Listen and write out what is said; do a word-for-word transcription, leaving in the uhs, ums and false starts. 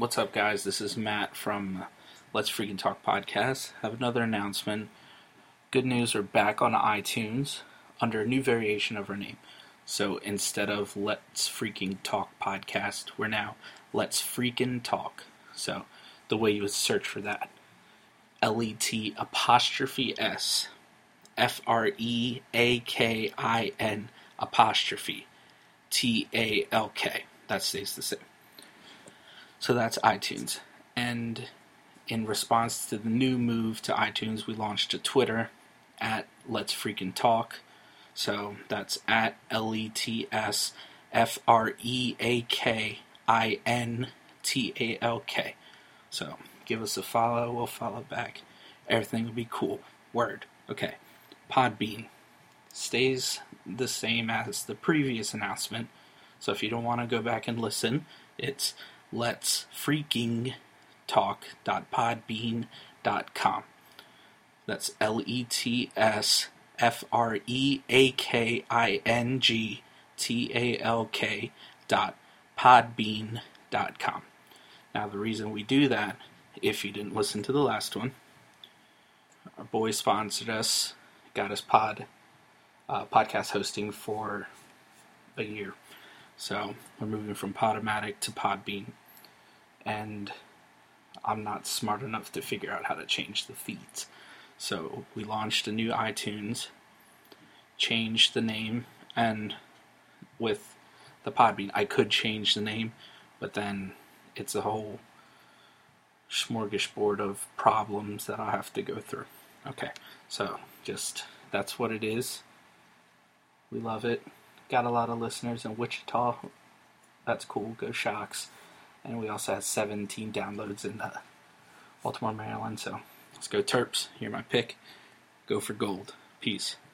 What's up, guys? This is Matt from Let's Freaking Talk Podcast. I have another announcement. Good news, we're back on iTunes under a new variation of our name. So instead of Let's Freaking Talk Podcast, we're now Let's Freaking Talk. So the way you would search for that, L E T apostrophe S, F R E A K I N apostrophe T A L K. That stays the same. So that's iTunes. And in response to the new move to iTunes, we launched a Twitter at Let's Freaking Talk. So that's at L E T S F R E A K I N T A L K. So give us a follow, we'll follow back. Everything will be cool. Word. Okay. Podbean stays the same as the previous announcement. So if you don't want to go back and listen, it's let's freaking talk dot podbean dot com. That's L E T S F R E A K I N G T A L K dot podbean dot com. Now, the reason we do that, if you didn't listen to the last one, our boy sponsored us, got us pod uh, podcast hosting for a year. So we're moving from Podomatic to Podbean. And I'm not smart enough to figure out how to change the feeds. So we launched a new iTunes, changed the name, and with the Podbean, I could change the name, but then it's a whole smorgasbord of problems that I'll have to go through. Okay, so just, that's what it is. We love it. Got a lot of listeners in Wichita. That's cool. Go Shocks. And we also had seventeen downloads in uh, Baltimore, Maryland. So let's go Terps. Here's my pick. Go for gold. Peace.